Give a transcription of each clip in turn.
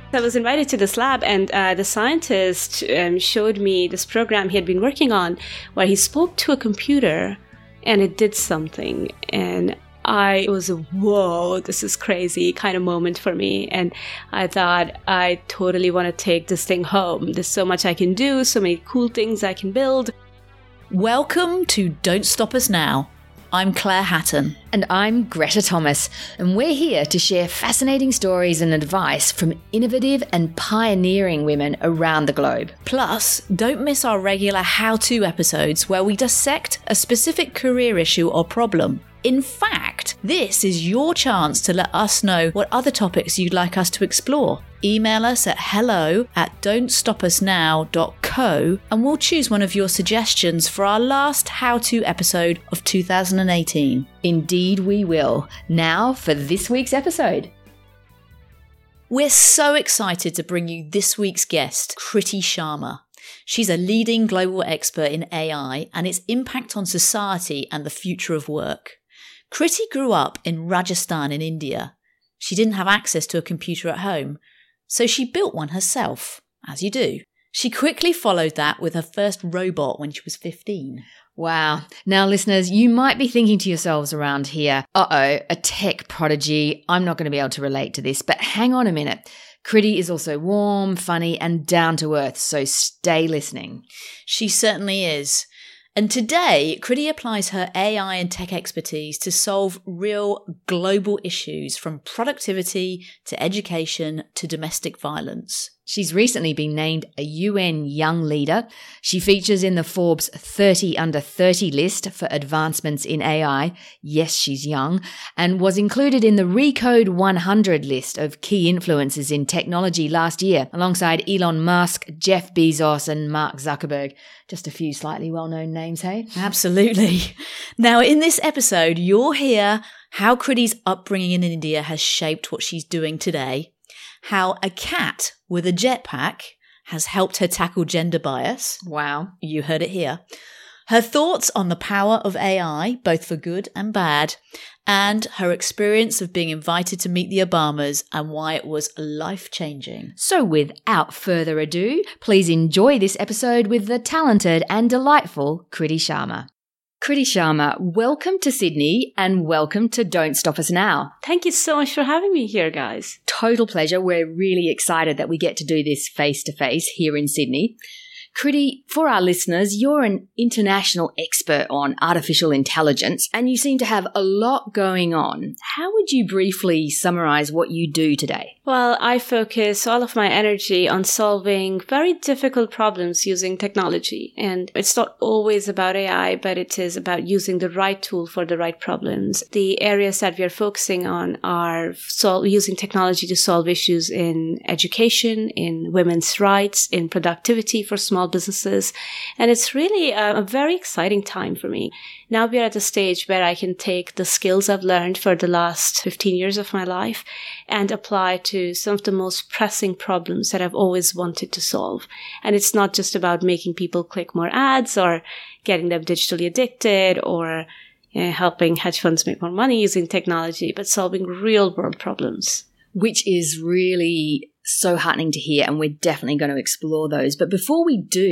I was invited to this lab, and the scientist showed me this program he had been working on where he spoke to a computer and it did something. And I was a whoa, this is crazy kind of moment for me. And I thought, I totally want to take this thing home. There's so much I can do, so many cool things I can build. Welcome to Don't Stop Us Now. I'm Claire Hatton. And I'm Greta Thomas, and we're here to share fascinating stories and advice from innovative and pioneering women around the globe. Plus, don't miss our regular how-to episodes where we dissect a specific career issue or problem. In fact, this is your chance to let us know what other topics you'd like us to explore. Email us at hello@don'tstopusnow.co and we'll choose one of your suggestions for our last how-to episode of 2018. Indeed we will. Now for this week's episode. We're so excited to bring you this week's guest, Kriti Sharma. She's a leading global expert in AI and its impact on society and the future of work. Kriti grew up in Rajasthan in India. She didn't have access to a computer at home, so she built one herself, as you do. She quickly followed that with her first robot when she was 15. Wow. Now, listeners, you might be thinking to yourselves around here, a tech prodigy. I'm not going to be able to relate to this, but hang on a minute. Kriti is also warm, funny, and down to earth, so stay listening. She certainly is. And today, Kriti applies her AI and tech expertise to solve real global issues from productivity to education to domestic violence. She's recently been named a UN Young Leader. She features in the Forbes 30 Under 30 list for advancements in AI. Yes, she's young. And was included in the Recode 100 list of key influencers in technology last year, alongside Elon Musk, Jeff Bezos, and Mark Zuckerberg. Just a few slightly well-known names, hey? Absolutely. Now, in this episode, you'll hear how Kriti's upbringing in India has shaped what she's doing today, how a cat with a jetpack has helped her tackle gender bias. Wow. You heard it here. Her thoughts on the power of AI, both for good and bad, and her experience of being invited to meet the Obamas and why it was life-changing. So without further ado, please enjoy this episode with the talented and delightful Kriti Sharma. Kriti Sharma, welcome to Sydney and welcome to Don't Stop Us Now. Thank you so much for having me here, guys. Total pleasure. We're really excited that we get to do this face-to-face here in Sydney. Kriti, for our listeners, you're an international expert on artificial intelligence and you seem to have a lot going on. How would you briefly summarize what you do today? Well, I focus all of my energy on solving very difficult problems using technology. And it's not always about AI, but it is about using the right tool for the right problems. The areas that we are focusing on are using technology to solve issues in education, in women's rights, in productivity for small businesses. And it's really a very exciting time for me. Now we are at a stage where I can take the skills I've learned for the last 15 years of my life and apply to some of the most pressing problems that I've always wanted to solve. And it's not just about making people click more ads or getting them digitally addicted or helping hedge funds make more money using technology, but solving real world problems. Which is really so heartening to hear, and we're definitely going to explore those. But before we do,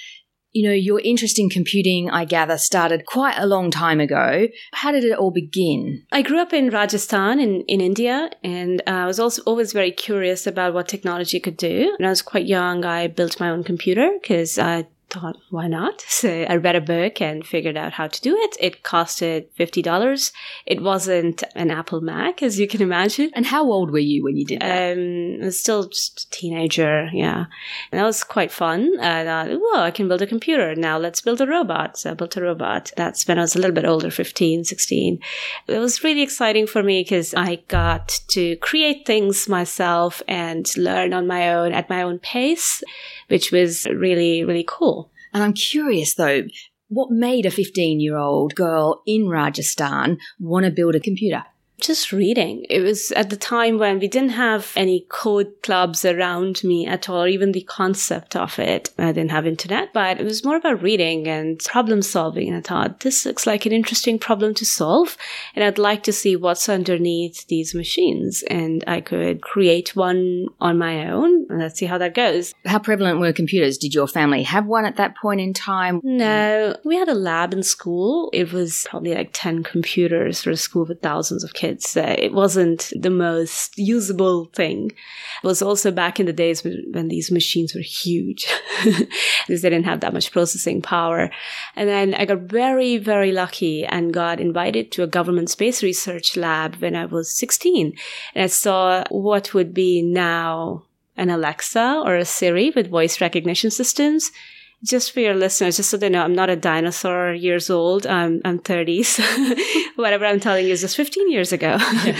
your interest in computing, I gather, started quite a long time ago. How did it all begin? I grew up in Rajasthan in India, and I was also always very curious about what technology could do. When I was quite young, I built my own computer because I thought, why not? So I read a book and figured out how to do it. It costed $50. It wasn't an Apple Mac, as you can imagine. And how old were you when you did that? I was still just a teenager, yeah. And that was quite fun. I thought, I can build a computer. Now let's build a robot. So I built a robot. That's when I was a little bit older, 15, 16. It was really exciting for me because I got to create things myself and learn on my own at my own pace, which was really, really cool. And I'm curious, though, what made a 15-year-old girl in Rajasthan want to build a computer? Just reading. It was at the time when we didn't have any code clubs around me at all, or even the concept of it. I didn't have internet, but it was more about reading and problem solving. And I thought, this looks like an interesting problem to solve. And I'd like to see what's underneath these machines. And I could create one on my own. And let's see how that goes. How prevalent were computers? Did your family have one at that point in time? No, we had a lab in school. It was probably like 10 computers for a school with thousands of kids. It wasn't the most usable thing. It was also back in the days when these machines were huge because they didn't have that much processing power. And then I got very, very lucky and got invited to a government space research lab when I was 16. And I saw what would be now an Alexa or a Siri with voice recognition systems. Just for your listeners, just so they know, I'm not a dinosaur years old. I'm 30, so whatever I'm telling you is just 15 years ago.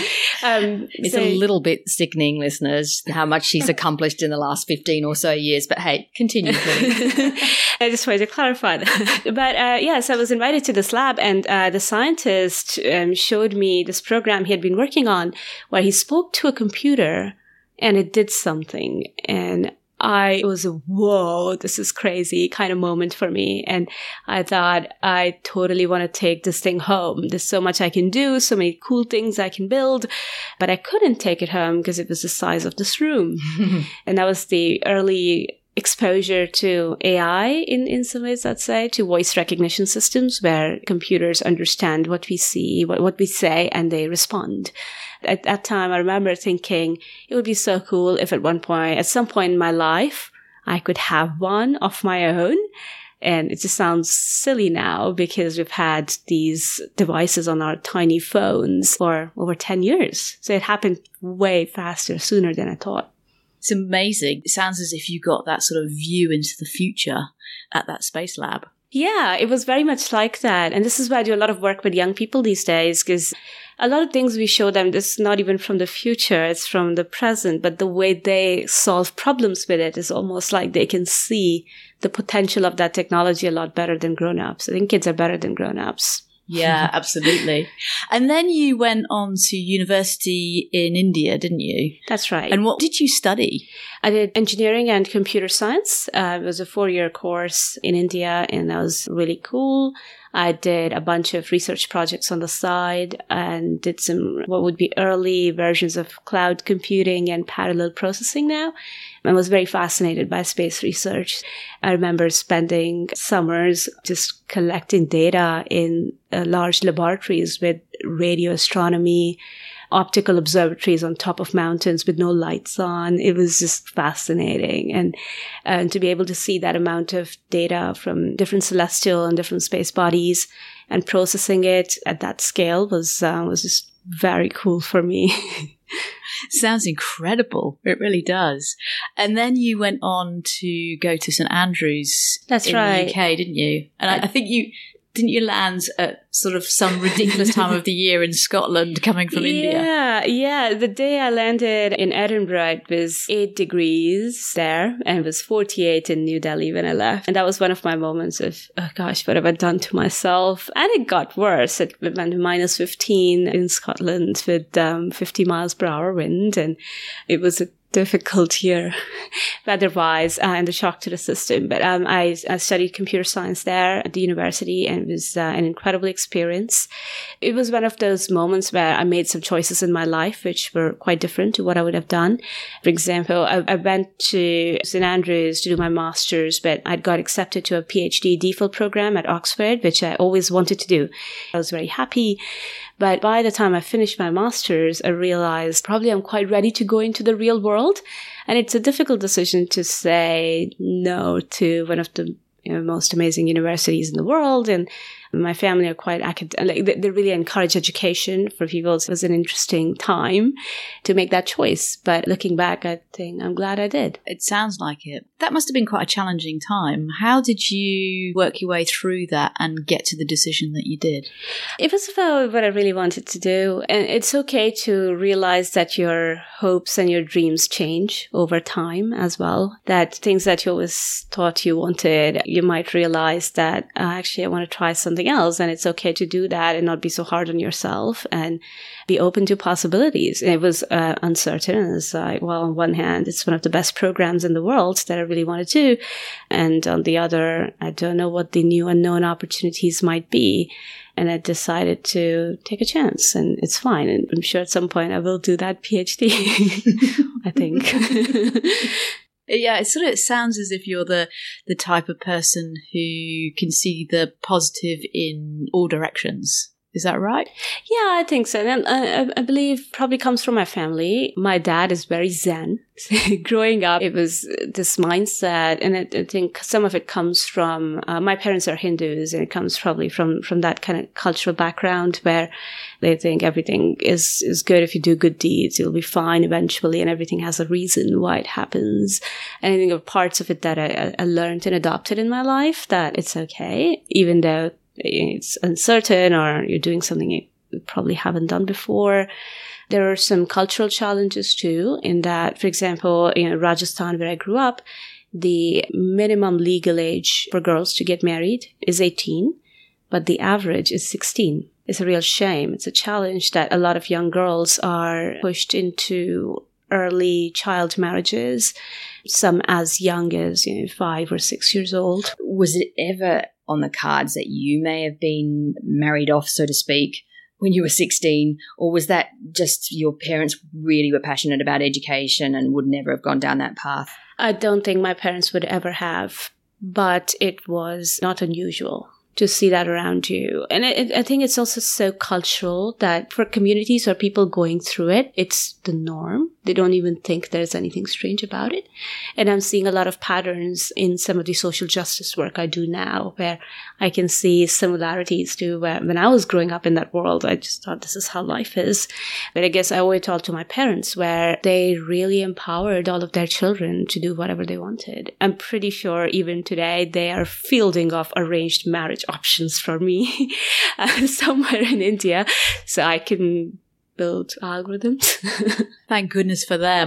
It's a little bit sickening, listeners, how much she's accomplished in the last 15 or so years. But hey, continue, please. I just wanted to clarify that. But so I was invited to this lab, and the scientist showed me this program he had been working on where he spoke to a computer and it did something. And I was a, whoa, this is crazy kind of moment for me. And I thought, I totally want to take this thing home. There's so much I can do, so many cool things I can build, but I couldn't take it home because it was the size of this room. And that was the early exposure to AI in some ways, I'd say, to voice recognition systems where computers understand what we see, what we say, and they respond. At that time, I remember thinking it would be so cool if at some point in my life, I could have one of my own. And it just sounds silly now because we've had these devices on our tiny phones for over 10 years. So it happened way faster, sooner than I thought. It's amazing. It sounds as if you got that sort of view into the future at that space lab. Yeah, it was very much like that. And this is why I do a lot of work with young people these days, because a lot of things we show them, this is not even from the future, it's from the present, but the way they solve problems with it is almost like they can see the potential of that technology a lot better than grown-ups. I think kids are better than grown-ups. Yeah, absolutely. And then you went on to university in India, didn't you? That's right. And what did you study? I did engineering and computer science. It was a 4-year course in India, and that was really cool. I did a bunch of research projects on the side and did some what would be early versions of cloud computing and parallel processing now. I was very fascinated by space research. I remember spending summers just collecting data in large laboratories with radio astronomy, optical observatories on top of mountains with no lights on. It was just fascinating. And to be able to see that amount of data from different celestial and different space bodies and processing it at that scale was just very cool for me. Sounds incredible. It really does. And then you went on to go to St Andrews in the UK, didn't you? And I think didn't you land at sort of some ridiculous time of the year in Scotland coming from India? Yeah. The day I landed in Edinburgh, it was 8 degrees there and it was 48 in New Delhi when I left. And that was one of my moments of, oh gosh, what have I done to myself? And it got worse. It went to minus 15 in Scotland with 50 miles per hour wind. And it was a difficult year weather-wise and the shock to the system. But I studied computer science there at the university, and it was an incredible experience. It was one of those moments where I made some choices in my life which were quite different to what I would have done. For example, I went to St Andrews to do my master's, but I'd got accepted to a PhD DPhil program at Oxford, which I always wanted to do. I was very happy. But by the time I finished my master's, I realized probably I'm quite ready to go into the real world. And it's a difficult decision to say no to one of the most amazing universities in the world. And my family are quite academic. They really encourage education for people. So it was an interesting time to make that choice. But looking back, I think I'm glad I did. It sounds like it. That must have been quite a challenging time. How did you work your way through that and get to the decision that you did? It was about what I really wanted to do. And it's okay to realize that your hopes and your dreams change over time as well. That things that you always thought you wanted, you might realize that actually I want to try something something else. And it's okay to do that and not be so hard on yourself and be open to possibilities. And it was uncertain. And it's like, well, on one hand, it's one of the best programs in the world that I really want to do. And on the other, I don't know what the new unknown opportunities might be. And I decided to take a chance, and it's fine. And I'm sure at some point I will do that PhD, I think. Yeah, it sounds as if you're the type of person who can see the positive in all directions. Is that right? Yeah, I think so. And I believe probably comes from my family. My dad is very Zen. Growing up, it was this mindset. And I think some of it comes from, my parents are Hindus, and it comes probably from that kind of cultural background where they think everything is good if you do good deeds. You'll be fine eventually, and everything has a reason why it happens. And I think of parts of it that I learned and adopted in my life, that it's okay, even though it's uncertain or you're doing something you probably haven't done before. There are some cultural challenges too, in that, for example, in Rajasthan, where I grew up, the minimum legal age for girls to get married is 18, but the average is 16. It's a real shame. It's a challenge that a lot of young girls are pushed into early child marriages, some as young as 5 or 6 years old. Was it ever on the cards that you may have been married off, so to speak, when you were 16? Or was that just your parents really were passionate about education and would never have gone down that path? I don't think my parents would ever have, but it was not unusual to see that around you. And I think it's also so cultural that for communities or people going through it, it's the norm. They don't even think there's anything strange about it. And I'm seeing a lot of patterns in some of the social justice work I do now, where I can see similarities to when I was growing up in that world. I just thought this is how life is. But I guess I always talked to my parents, where they really empowered all of their children to do whatever they wanted. I'm pretty sure even today they are fielding off arranged marriage options for me somewhere in India, so I can build algorithms. Thank goodness for them.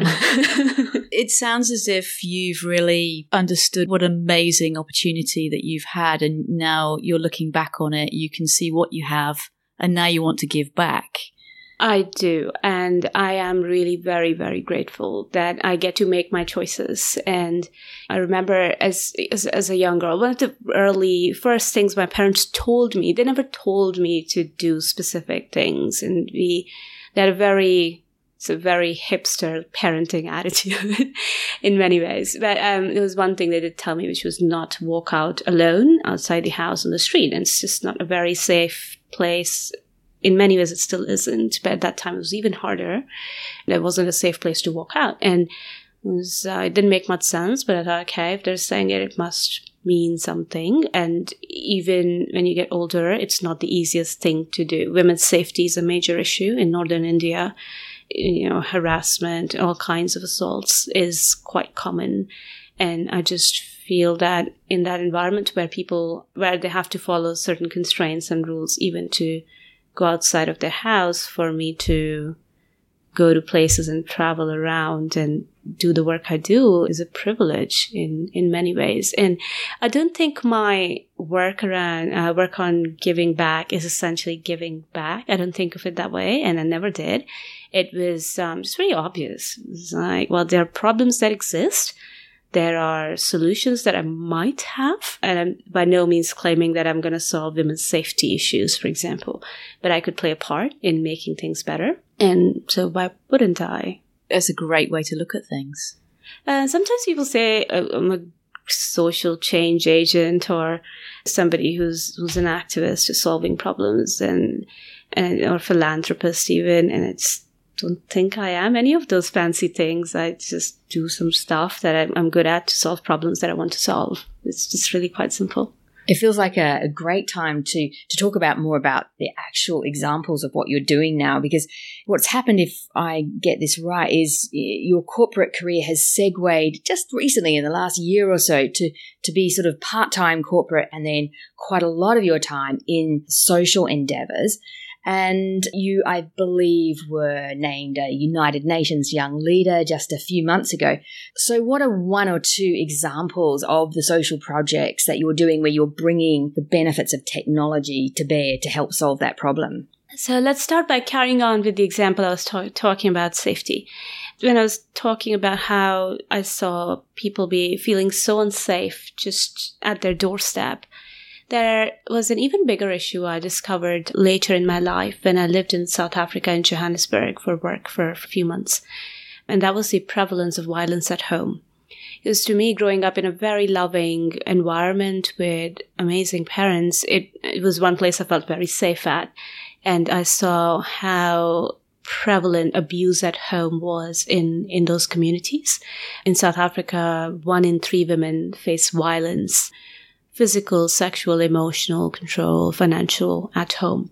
It sounds as if you've really understood what an amazing opportunity that you've had, and now you're looking back on it, you can see what you have, and now you want to give back. I do. And I am really very, very grateful that I get to make my choices. And I remember as a young girl, one of the early first things my parents told me, they never told me to do specific things. And they had it's a very hipster parenting attitude in many ways. But there was one thing they did tell me, which was not to walk out alone outside the house on the street. And it's just not a very safe place. In many ways, it still isn't. But at that time, it was even harder. There wasn't a safe place to walk out. And it didn't make much sense. But I thought, okay, if they're saying it, it must mean something. And even when you get older, it's not the easiest thing to do. Women's safety is a major issue in northern India. Harassment, all kinds of assaults is quite common. And I just feel that in that environment where they have to follow certain constraints and rules, even to go outside of their house, for me to go to places and travel around and do the work I do is a privilege in many ways. And I don't think my work on giving back is essentially giving back. I don't think of it that way, and I never did. It was just very obvious. It's like, well, there are problems that exist. There are solutions that I might have, and I'm by no means claiming that I'm going to solve women's safety issues, for example, but I could play a part in making things better. And so why wouldn't I? That's a great way to look at things. Sometimes people say I'm a social change agent or somebody who's an activist who's solving problems and or philanthropist even, and it's don't think I am any of those fancy things. I just do some stuff that I'm good at to solve problems that I want to solve. It's just really quite simple. It feels like a great time to talk about more about the actual examples of what you're doing now, because what's happened, if I get this right, is your corporate career has segued just recently in the last year or so to be sort of part-time corporate and then quite a lot of your time in social endeavors. And you, I believe, were named a United Nations Young Leader just a few months ago. So what are one or two examples of the social projects that you're doing where you're bringing the benefits of technology to bear to help solve that problem? So let's start by carrying on with the example I was talking about safety. When I was talking about how I saw people be feeling so unsafe just at their doorstep, there was an even bigger issue I discovered later in my life when I lived in South Africa in Johannesburg for work for a few months. And that was the prevalence of violence at home. Because to me, growing up in a very loving environment with amazing parents, it was one place I felt very safe at. And I saw how prevalent abuse at home was in those communities. In South Africa, 1 in 3 women face violence, physical, sexual, emotional, control, financial at home.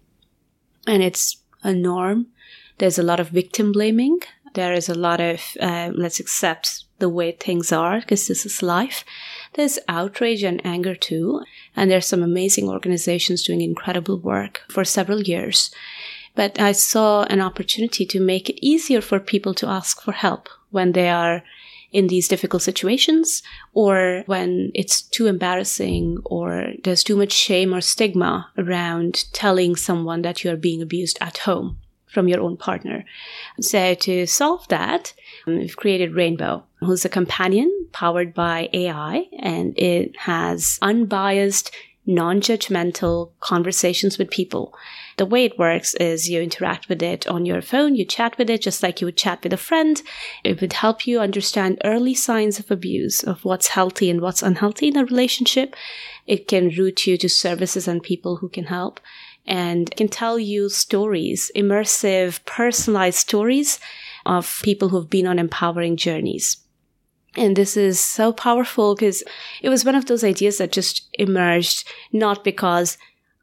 And it's a norm. There's a lot of victim blaming. There is a lot of, let's accept the way things are because this is life. There's outrage and anger too. And there's some amazing organizations doing incredible work for several years. But I saw an opportunity to make it easier for people to ask for help when they are in these difficult situations, or when it's too embarrassing, or there's too much shame or stigma around telling someone that you are being abused at home from your own partner. So to solve that, we've created Rainbow, who's a companion powered by AI, and it has unbiased, non-judgmental conversations with people. The way it works is you interact with it on your phone, you chat with it just like you would chat with a friend. It would help you understand early signs of abuse, of what's healthy and what's unhealthy in a relationship. It can route you to services and people who can help. And it can tell you stories, immersive, personalized stories of people who've been on empowering journeys. And this is so powerful because it was one of those ideas that just emerged, not because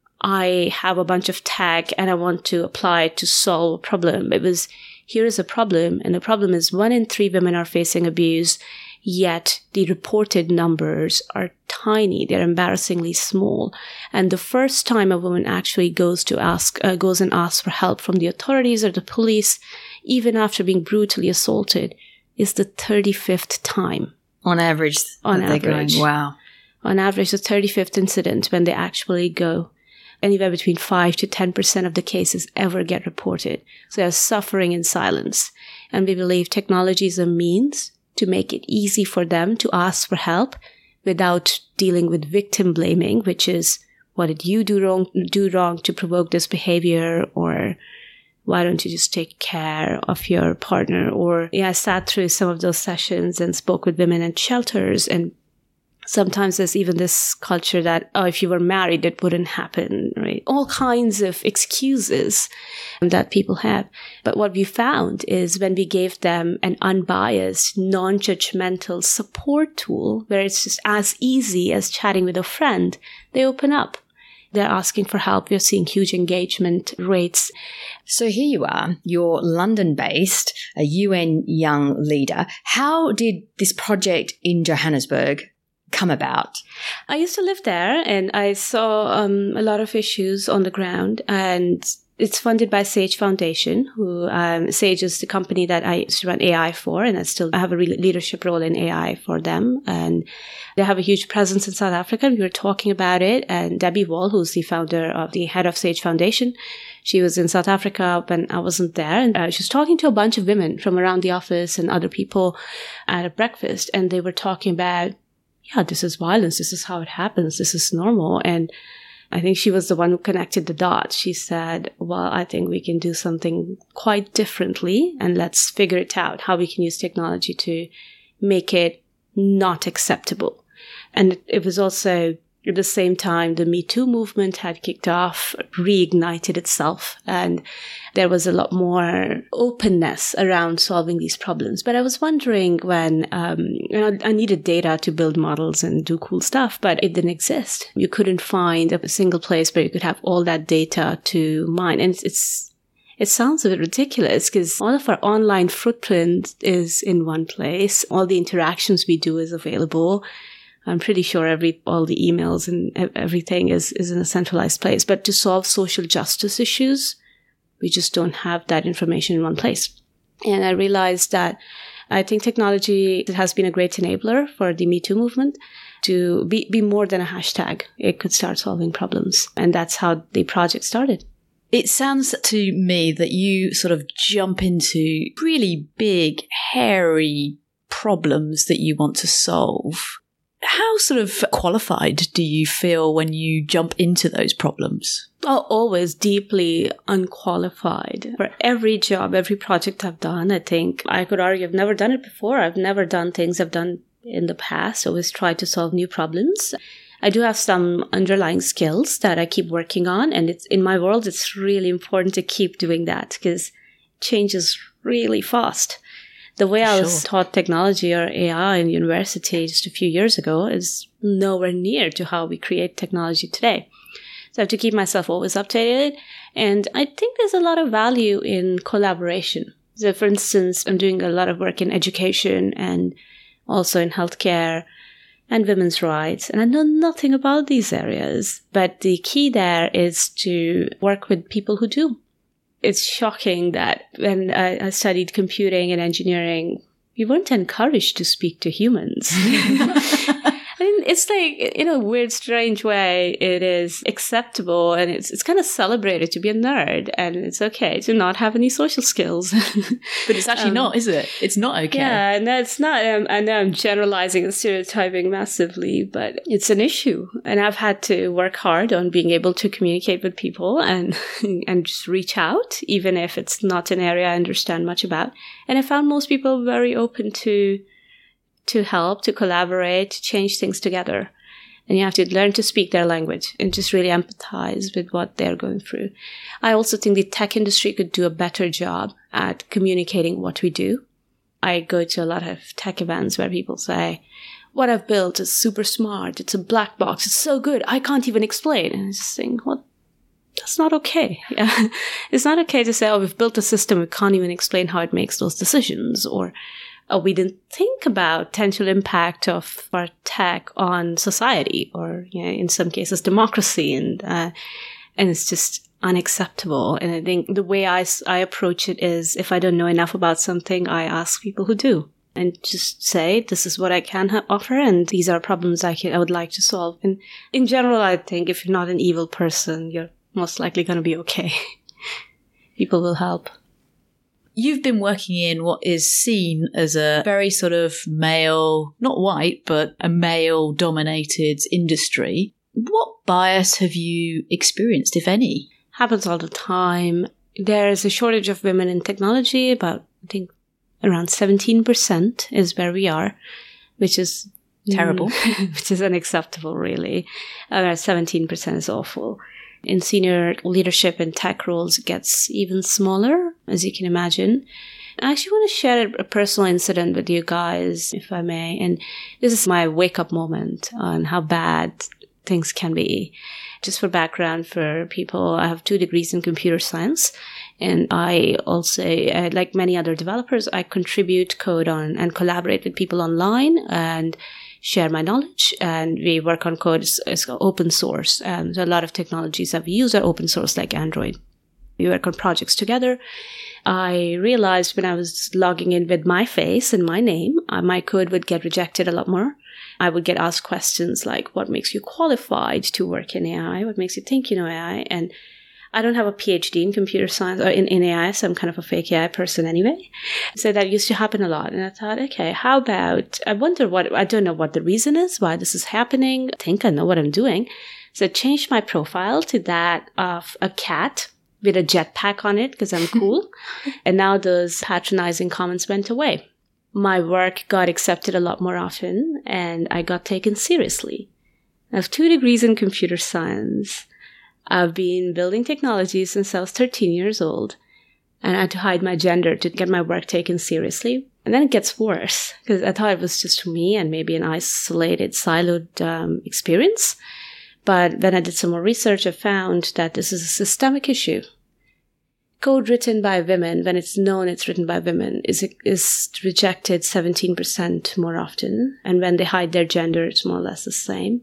I have a bunch of tech and I want to apply it to solve a problem. It was, here is a problem, and the problem is 1 in 3 women are facing abuse, yet the reported numbers are tiny. They're embarrassingly small. And the first time a woman actually goes and asks for help from the authorities or the police, even after being brutally assaulted, is the 35th time. On average. On average. Wow. On average, the 35th incident when they actually go. Anywhere between 5 to 10% of the cases ever get reported. So they're suffering in silence. And we believe technology is a means to make it easy for them to ask for help without dealing with victim blaming, which is, what did you do wrong to provoke this behavior? Or why don't you just take care of your partner? Or I sat through some of those sessions and spoke with women at shelters, and sometimes there's even this culture that, if you were married, it wouldn't happen, right? All kinds of excuses that people have. But what we found is when we gave them an unbiased, non-judgmental support tool, where it's just as easy as chatting with a friend, they open up. They're asking for help. We're seeing huge engagement rates. So here you are, you're London-based, a UN Young Leader. How did this project in Johannesburg come about? I used to live there, and I saw a lot of issues on the ground, and it's funded by Sage Foundation, who Sage is the company that I used to run AI for, and I have a leadership role in AI for them. And they have a huge presence in South Africa. We were talking about it, and Debbie Wall, who's the head of Sage Foundation, she was in South Africa when I wasn't there, and she was talking to a bunch of women from around the office and other people at a breakfast, and they were talking about, this is violence. This is how it happens. This is normal. And I think she was the one who connected the dots. She said, well, I think we can do something quite differently, and let's figure it out, how we can use technology to make it not acceptable. And it was also at the same time the Me Too movement had kicked off, reignited itself, and there was a lot more openness around solving these problems. But I was wondering when, I needed data to build models and do cool stuff, but it didn't exist. You couldn't find a single place where you could have all that data to mine. And it sounds a bit ridiculous because all of our online footprint is in one place. All the interactions we do is available. I'm pretty sure all the emails and everything is in a centralized place. But to solve social justice issues We just don't have that information in one place. And I realized that I think technology has been a great enabler for the Me Too movement to be more than a hashtag. It could start solving problems. And that's how the project started. It sounds to me that you sort of jump into really big, hairy problems that you want to solve. How sort of qualified do you feel when you jump into those problems? Oh, always deeply unqualified. For every job, every project I've done, I think I could argue I've never done it before. I've never done things I've done in the past. Always tried to solve new problems. I do have some underlying skills that I keep working on. And it's in my world, it's really important to keep doing that because change is really fast. The way I was taught technology or AI in university just a few years ago is nowhere near to how we create technology today. So I have to keep myself always updated. And I think there's a lot of value in collaboration. So for instance, I'm doing a lot of work in education and also in healthcare and women's rights. And I know nothing about these areas. But the key there is to work with people who do. It's shocking that when I studied computing and engineering, we weren't encouraged to speak to humans. I mean, it's like, in a weird, strange way, it is acceptable and it's kind of celebrated to be a nerd, and it's okay to not have any social skills. But it's actually not, is it? It's not okay. Yeah, no, it's not. I know I'm generalizing and stereotyping massively, but it's an issue. And I've had to work hard on being able to communicate with people and just reach out, even if it's not an area I understand much about. And I found most people very open to help, to collaborate, to change things together. And you have to learn to speak their language and just really empathize with what they're going through. I also think the tech industry could do a better job at communicating what we do. I go to a lot of tech events where people say, what I've built is super smart. It's a black box. It's so good. I can't even explain. And I just think, well, that's not okay. Yeah. It's not okay to say, oh, we've built a system. We can't even explain how it makes those decisions, or we didn't think about potential impact of our tech on society, or in some cases democracy, and it's just unacceptable. And I think the way I approach it is, if I don't know enough about something, I ask people who do, and just say, this is what I can offer, and these are problems I would like to solve. And in general, I think if you're not an evil person, you're most likely going to be okay. People will help. You've been working in what is seen as a very sort of male, not white, but a male-dominated industry. What bias have you experienced, if any? Happens all the time. There is a shortage of women in technology. About, I think, around 17% is where we are, which is terrible. Which is unacceptable, really. 17% is awful. In senior leadership and tech roles, it gets even smaller, as you can imagine. I actually want to share a personal incident with you guys, if I may. And this is my wake-up moment on how bad things can be. Just for background for people, I have 2 degrees in computer science. And I also, like many other developers, I contribute code on and collaborate with people online and share my knowledge, and we work on code. It's open source. So a lot of technologies that we use are open source, like Android. We work on projects together. I realized when I was logging in with my face and my name, my code would get rejected a lot more. I would get asked questions like, what makes you qualified to work in AI? What makes you think you know AI? And I don't have a PhD in computer science or in AI, so I'm kind of a fake AI person anyway. So that used to happen a lot. And I thought, okay, how about, I don't know what the reason is, why this is happening. I think I know what I'm doing. So I changed my profile to that of a cat with a jetpack on it because I'm cool. And now those patronizing comments went away. My work got accepted a lot more often, and I got taken seriously. I have 2 degrees in computer science. I've been building technology since I was 13 years old, and I had to hide my gender to get my work taken seriously. And then it gets worse, because I thought it was just me and maybe an isolated, siloed experience. But when I did some more research, I found that this is a systemic issue. Code written by women, when it's known it's written by women, is rejected 17% more often. And when they hide their gender, it's more or less the same.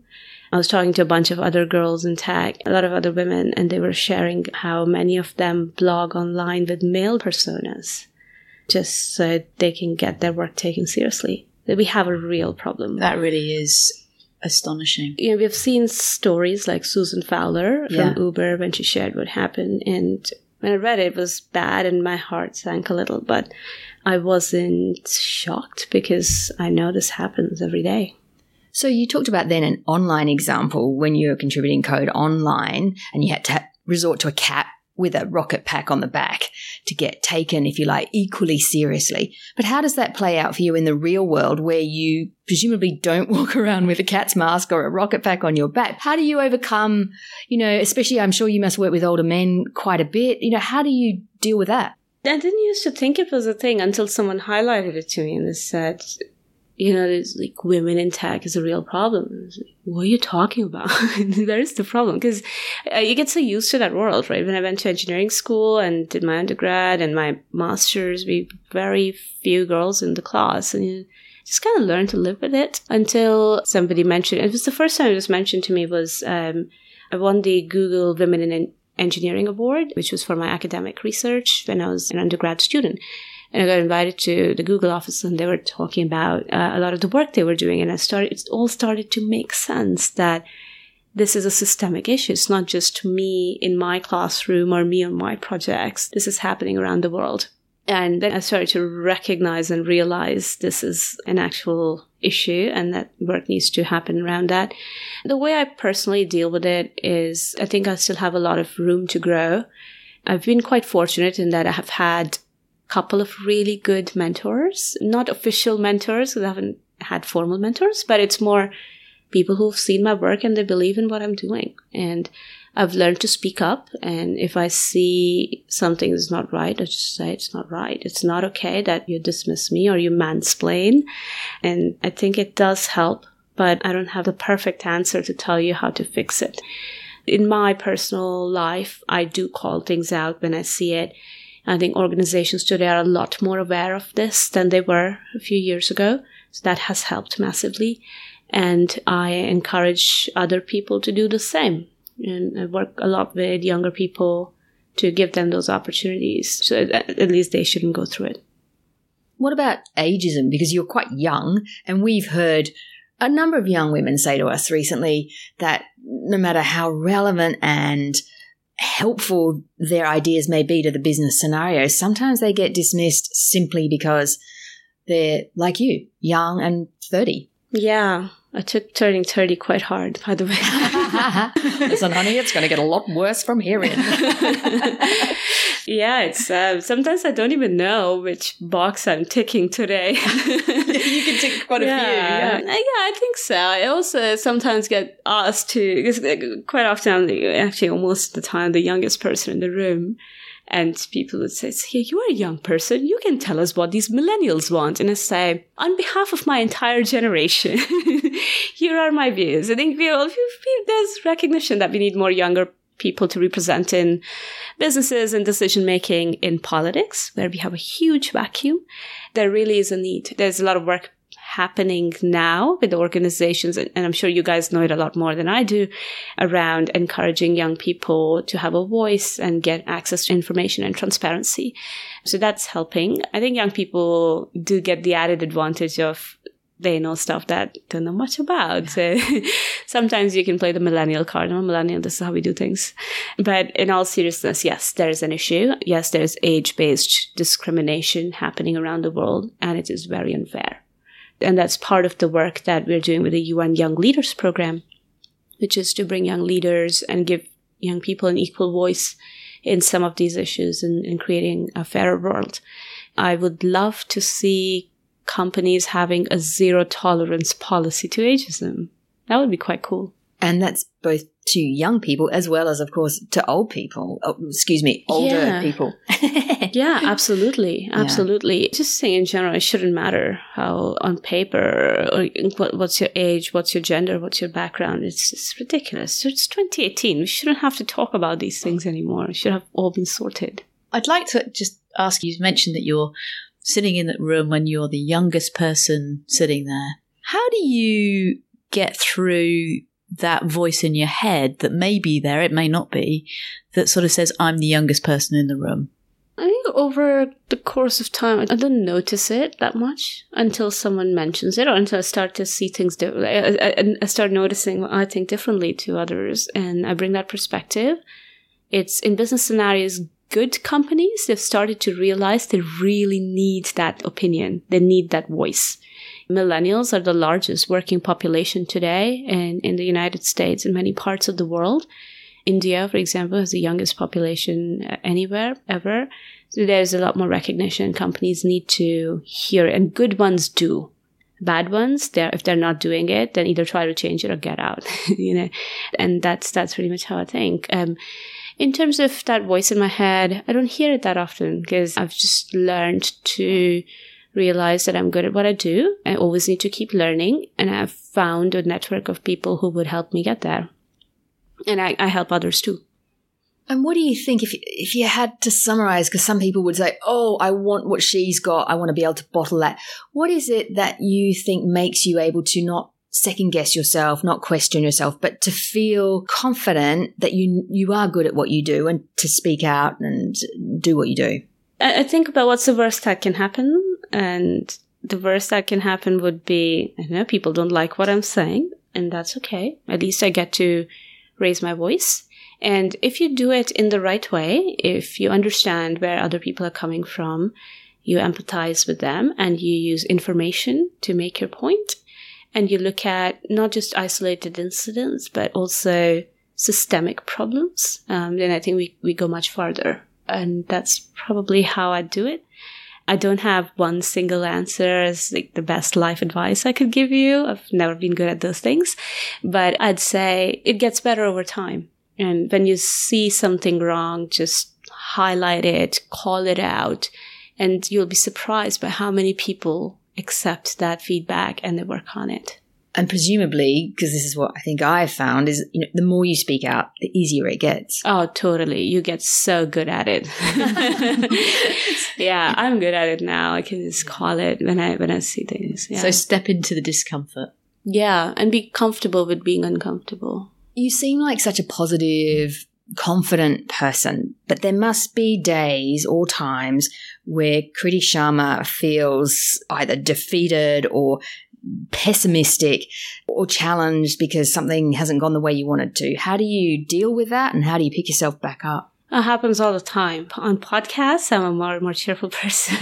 I was talking to a bunch of other girls in tech, a lot of other women, and they were sharing how many of them blog online with male personas just so they can get their work taken seriously. We have a real problem. That really is astonishing. You know, we've seen stories like Susan Fowler from Uber when she shared what happened. And when I read it, it was bad and my heart sank a little. But I wasn't shocked because I know this happens every day. So you talked about then an online example when you were contributing code online and you had to resort to a cat with a rocket pack on the back to get taken, if you like, equally seriously. But how does that play out for you in the real world where you presumably don't walk around with a cat's mask or a rocket pack on your back? How do you overcome, especially I'm sure you must work with older men quite a bit. How do you deal with that? I didn't used to think it was a thing until someone highlighted it to me and they said, there's like women in tech is a real problem. I was like, what are you talking about? Where is the problem? Because you get so used to that world, right? When I went to engineering school and did my undergrad and my master's, we very few girls in the class, and you just kind of learn to live with it until somebody mentioned. It was the first time it was mentioned to me was I won the Google Women in Engineering Award, which was for my academic research when I was an undergrad student. And I got invited to the Google office and they were talking about a lot of the work they were doing. And it all started to make sense that this is a systemic issue. It's not just me in my classroom or me on my projects. This is happening around the world. And then I started to recognize and realize this is an actual issue and that work needs to happen around that. The way I personally deal with it is I think I still have a lot of room to grow. I've been quite fortunate in that I have had couple of really good mentors, not official mentors, because I haven't had formal mentors, but it's more people who've seen my work and they believe in what I'm doing. And I've learned to speak up. And if I see something is not right, I just say it's not right. It's not okay that you dismiss me or you mansplain. And I think it does help, but I don't have the perfect answer to tell you how to fix it. In my personal life, I do call things out when I see it. I think organizations today are a lot more aware of this than they were a few years ago. So that has helped massively. And I encourage other people to do the same. And I work a lot with younger people to give them those opportunities. So at least they shouldn't go through it. What about ageism? Because you're quite young, and we've heard a number of young women say to us recently that no matter how relevant and helpful their ideas may be to the business scenario, sometimes they get dismissed simply because they're, like you, young and 30. Yeah, I took turning 30 quite hard, by the way. Listen, honey, it's going to get a lot worse from here in. Yeah, it's sometimes I don't even know which box I'm ticking today. You can tick quite a few. Yeah, I think so. I also sometimes get asked to, because quite often I'm actually almost the time the youngest person in the room. And people would say, hey, you are a young person. You can tell us what these millennials want. And I say, on behalf of my entire generation, here are my views. I think there's recognition that we need more younger people to represent in businesses and decision-making in politics, where we have a huge vacuum. There really is a need. There's a lot of work happening now with organizations, and I'm sure you guys know it a lot more than I do, around encouraging young people to have a voice and get access to information and transparency. So that's helping. I think young people do get the added advantage of they know stuff that don't know much about. So sometimes you can play the millennial card. I'm a millennial, this is how we do things. But in all seriousness, yes, there's an issue. Yes, there's age-based discrimination happening around the world, and it is very unfair. And that's part of the work that we're doing with the UN Young Leaders Program, which is to bring young leaders and give young people an equal voice in some of these issues and in creating a fairer world. I would love to see companies having a zero tolerance policy to ageism. That would be quite cool. And that's both to young people as well as, of course, to older people. People. Yeah, absolutely. Absolutely. Yeah. Just saying in general, it shouldn't matter how on paper, or what's your age, what's your gender, what's your background. It's ridiculous. It's 2018. We shouldn't have to talk about these things anymore. It should have all been sorted. I'd like to just ask you mentioned that you're sitting in that room when you're the youngest person sitting there. How do you get through that voice in your head that may be there, it may not be, that sort of says, I'm the youngest person in the room? I think over the course of time, I don't notice it that much until someone mentions it, or until I start to see things differently. I start noticing what I think differently to others, and I bring that perspective. It's in business scenarios, good companies, they've started to realize they really need that opinion. They need that voice. Millennials are the largest working population today in the United States and many parts of the world. India, for example, has the youngest population anywhere, ever. So there's a lot more recognition. Companies need to hear it, and good ones do. Bad ones, if they're not doing it, then either try to change it or get out, And that's pretty much how I think. In terms of that voice in my head, I don't hear it that often because I've just learned to realize that I'm good at what I do. I always need to keep learning, and I've found a network of people who would help me get there. And I help others too. And what do you think if you had to summarize, because some people would say, oh, I want what she's got, I want to be able to bottle that. What is it that you think makes you able to not second guess yourself, not question yourself, but to feel confident that you are good at what you do and to speak out and do what you do? I think about what's the worst that can happen. And the worst that can happen would be, people don't like what I'm saying, and that's okay. At least I get to raise my voice. And if you do it in the right way, if you understand where other people are coming from, you empathize with them and you use information to make your point, and you look at not just isolated incidents, but also systemic problems, then I think we go much farther. And that's probably how I do it. I don't have one single answer as like the best life advice I could give you. I've never been good at those things, but I'd say it gets better over time. And when you see something wrong, just highlight it, call it out, and you'll be surprised by how many people accept that feedback and they work on it. And presumably, because this is what I think I've found, is the more you speak out, the easier it gets. Oh, totally. You get so good at it. Yeah, I'm good at it now. I can just call it when I see things. Yeah. So step into the discomfort. Yeah, and be comfortable with being uncomfortable. You seem like such a positive, confident person, but there must be days or times where Kriti Sharma feels either defeated or pessimistic or challenged because something hasn't gone the way you wanted to. How do you deal with that, and how do you pick yourself back up? It happens all the time. On podcasts, I'm a more cheerful person.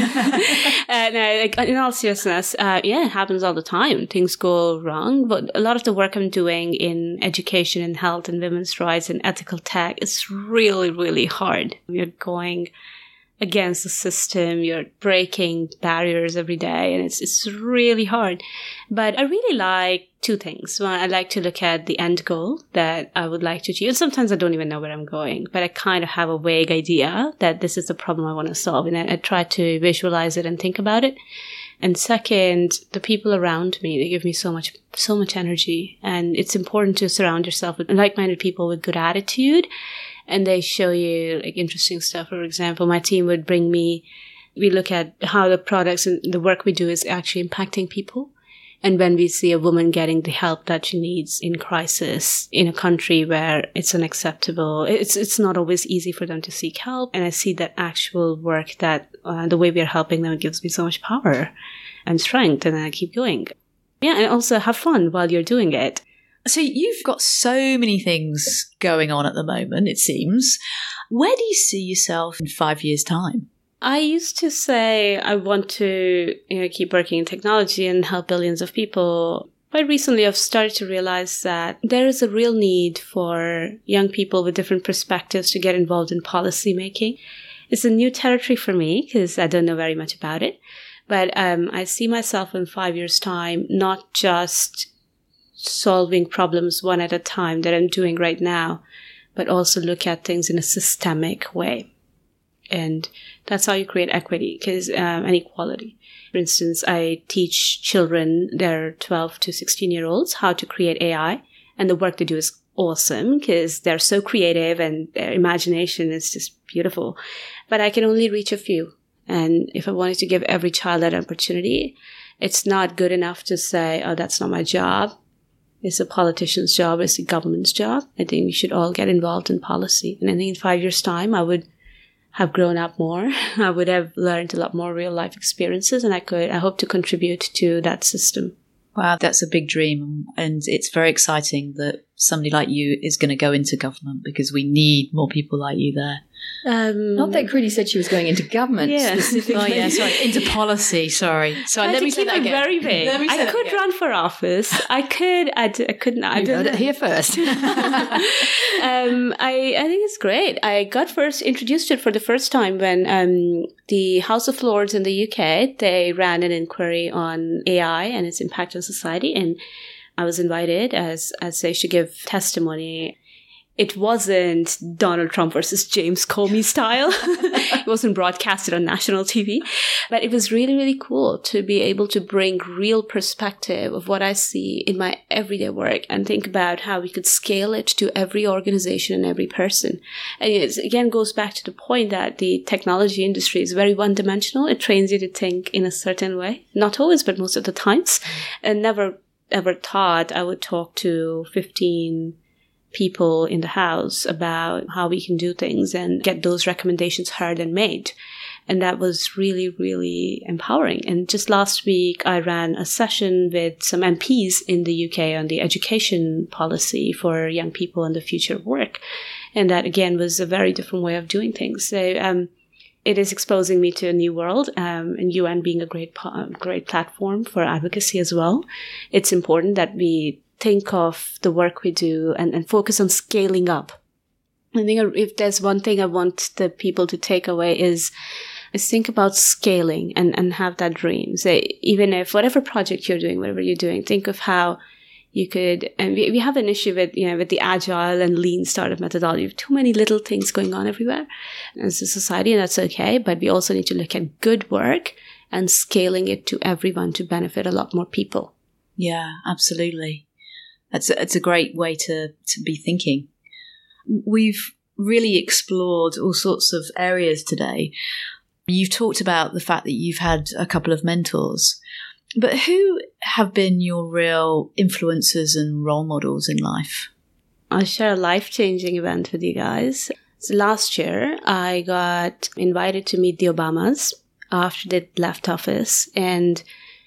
No, in all seriousness, it happens all the time. Things go wrong, but a lot of the work I'm doing in education and health and women's rights and ethical tech is really, really hard. You're going against the system, you're breaking barriers every day, and it's really hard. But I really like two things. One, I like to look at the end goal that I would like to achieve. And sometimes I don't even know where I'm going, but I kind of have a vague idea that this is the problem I want to solve, and I try to visualize it and think about it. And second, the people around me, they give me so much energy, and it's important to surround yourself with like-minded people with good attitude. And they show you like interesting stuff. For example, my team would bring me, we look at how the products and the work we do is actually impacting people. And when we see a woman getting the help that she needs in crisis in a country where it's unacceptable, it's not always easy for them to seek help. And I see that actual work that the way we are helping them, it gives me so much power and strength, and I keep going. Yeah, and also have fun while you're doing it. So you've got so many things going on at the moment, it seems. Where do you see yourself in 5 years' time? I used to say I want to keep working in technology and help billions of people. Quite recently, I've started to realize that there is a real need for young people with different perspectives to get involved in policy making. It's a new territory for me because I don't know very much about it. But I see myself in 5 years' time not just solving problems one at a time that I'm doing right now, but also look at things in a systemic way. And that's how you create equity and equality. For instance, I teach children, they're 12 to 16-year-olds, how to create AI. And the work they do is awesome because they're so creative and their imagination is just beautiful. But I can only reach a few. And if I wanted to give every child that opportunity, it's not good enough to say, oh, that's not my job. It's a politician's job. It's the government's job. I think we should all get involved in policy. And I think in 5 years' time, I would have grown up more. I would have learned a lot more real life experiences, and I hope to contribute to that system. Wow, that's a big dream. And it's very exciting that somebody like you is going to go into government, because we need more people like you there. Not that Kriti said she was going into government specifically. Oh, yeah, sorry. Into policy, sorry. Sorry, let me say that again. Very vague. I could run for office. I couldn't. You heard it here first. I think it's great. I got introduced to it for the first time when the House of Lords in the UK, they ran an inquiry on AI and its impact on society, and I was invited as they should give testimony. It wasn't Donald Trump versus James Comey style. It wasn't broadcasted on national TV. But it was really, really cool to be able to bring real perspective of what I see in my everyday work and think about how we could scale it to every organization and every person. And it again goes back to the point that the technology industry is very one-dimensional. It trains you to think in a certain way. Not always, but most of the times. And never ever thought I would talk to 15 people in the house about how we can do things and get those recommendations heard and made. And that was really, really empowering. And just last week, I ran a session with some MPs in the UK on the education policy for young people and the future of work. And that, again, was a very different way of doing things. So it is exposing me to a new world, and UN being a great platform for advocacy as well. It's important that we think of the work we do and focus on scaling up. I think if there's one thing I want the people to take away is think about scaling and have that dream. So even if whatever project you're doing, whatever you're doing, think of how you could, and we have an issue with the agile and lean startup methodology. We have too many little things going on everywhere as a society, and that's okay. But we also need to look at good work and scaling it to everyone to benefit a lot more people. Yeah, absolutely. It's a great way to be thinking. We've really explored all sorts of areas today. You've talked about the fact that you've had a couple of mentors, but who have been your real influencers and role models in life? I'll share a life-changing event with you guys. So last year, I got invited to meet the Obamas after they left office, and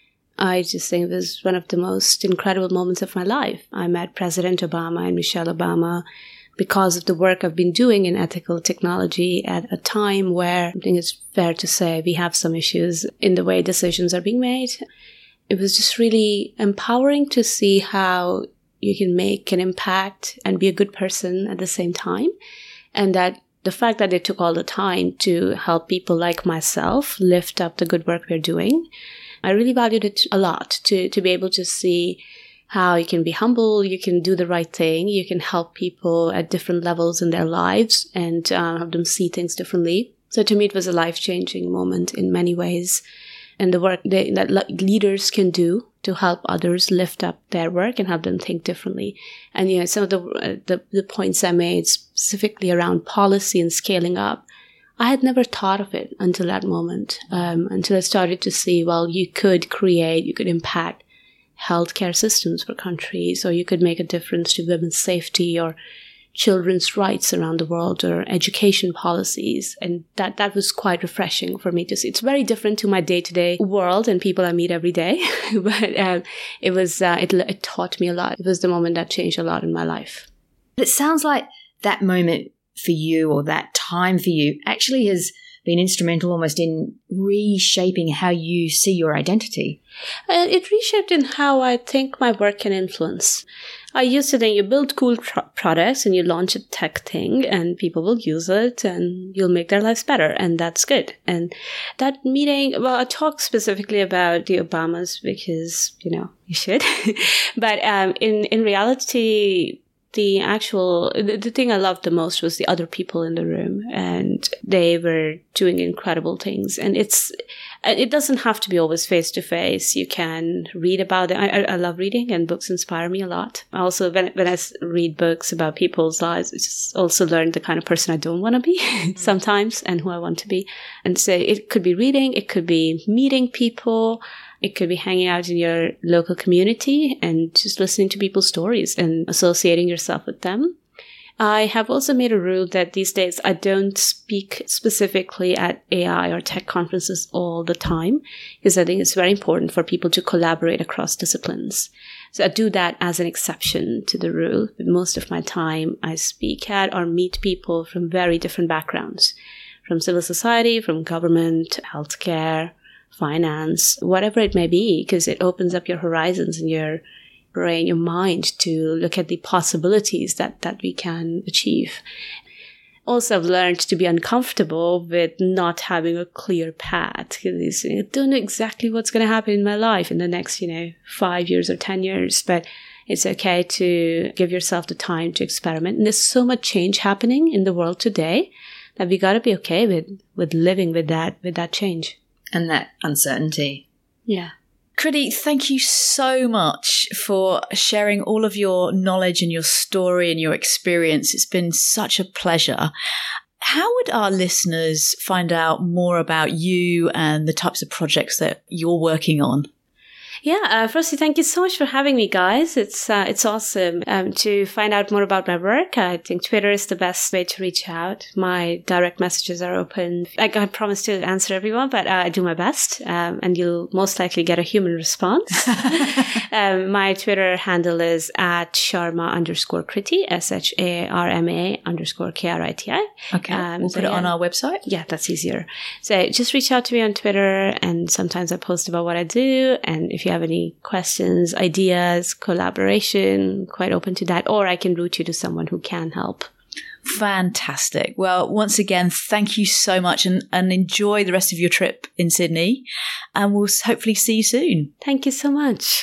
I just think it was one of the most incredible moments of my life. I met President Obama and Michelle Obama because of the work I've been doing in ethical technology at a time where I think it's fair to say we have some issues in the way decisions are being made. It was just really empowering to see how you can make an impact and be a good person at the same time. And that the fact that they took all the time to help people like myself lift up the good work we're doing, I really valued it a lot to be able to see how you can be humble, you can do the right thing, you can help people at different levels in their lives and have them see things differently. So to me, it was a life-changing moment in many ways. And the work that leaders can do to help others lift up their work and have them think differently. And, some of the points I made specifically around policy and scaling up, I had never thought of it until that moment, until I started to see, well, you could impact healthcare systems for countries, or you could make a difference to women's safety or children's rights around the world, or education policies. And that was quite refreshing for me to see. It's very different to my day-to-day world and people I meet every day, but it taught me a lot. It was the moment that changed a lot in my life. It sounds like that moment for you, or that time for you, actually has been instrumental almost in reshaping how you see your identity. It reshaped in how I think my work can influence. I used to think you build cool products and you launch a tech thing and people will use it and you'll make their lives better, and that's good. And that meeting, well, I talked specifically about the Obamas because, you should. But in reality, the thing I loved the most was the other people in the room, and they were doing incredible things. And it doesn't have to be always face to face. You can read about it. I love reading, and books inspire me a lot. Also, when I read books about people's lives, I just also learn the kind of person I don't want to be sometimes and who I want to be. And so it could be reading, it could be meeting people. It could be hanging out in your local community and just listening to people's stories and associating yourself with them. I have also made a rule that these days I don't speak specifically at AI or tech conferences all the time, because I think it's very important for people to collaborate across disciplines. So I do that as an exception to the rule. But most of my time I speak at or meet people from very different backgrounds, from civil society, from government, healthcare, finance, whatever it may be, because it opens up your horizons and your brain, your mind to look at the possibilities that we can achieve. Also, I've learned to be uncomfortable with not having a clear path, because I don't know exactly what's going to happen in my life in the next, 5 years or 10 years, but it's okay to give yourself the time to experiment. And there's so much change happening in the world today that we got to be okay with living with that change. And that uncertainty. Yeah. Kriti, thank you so much for sharing all of your knowledge and your story and your experience. It's been such a pleasure. How would our listeners find out more about you and the types of projects that you're working on? Yeah, firstly, thank you so much for having me, guys. It's awesome to find out more about my work. I think Twitter is the best way to reach out. My direct messages are open. I promise to answer everyone, but I do my best, and you'll most likely get a human response. My Twitter handle is @Sharma_Kriti, SHARMA_KRITI. Okay, we'll put it on our website. Yeah, that's easier. So just reach out to me on Twitter, and sometimes I post about what I do, and if you have any questions, ideas, collaboration, quite open to that, or I can route you to someone who can help. Fantastic. Well, once again, thank you so much and enjoy the rest of your trip in Sydney, and we'll hopefully see you soon. Thank you so much.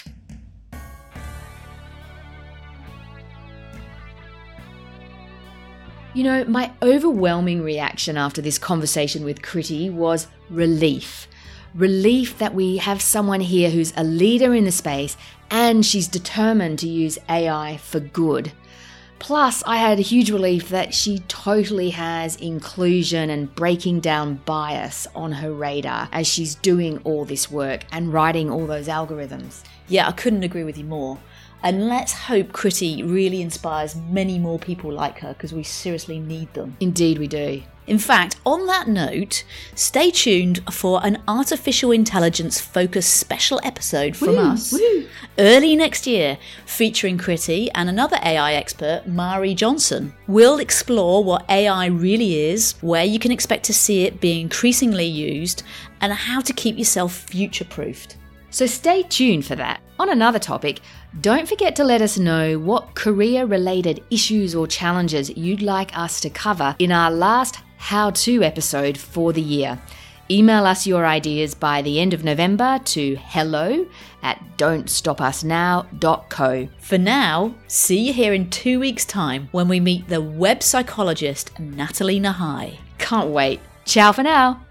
My overwhelming reaction after this conversation with Kriti was relief. Relief that we have someone here who's a leader in the space and she's determined to use AI for good. Plus, I had a huge relief that she totally has inclusion and breaking down bias on her radar as she's doing all this work and writing all those algorithms. Yeah, I couldn't agree with you more. And let's hope Kriti really inspires many more people like her, because we seriously need them. Indeed we do. In fact, on that note, stay tuned for an artificial intelligence focused special episode from us early next year, featuring Kriti and another AI expert, Mari Johnson. We'll explore what AI really is, where you can expect to see it being increasingly used, and how to keep yourself future-proofed. So stay tuned for that. On another topic, don't forget to let us know what career-related issues or challenges you'd like us to cover in our last how-to episode for the year. Email us your ideas by the end of November to hello@don'tstopusnow.co. For now, see you here in 2 weeks' time when we meet the web psychologist Natalie Nahai. Can't wait. Ciao for now.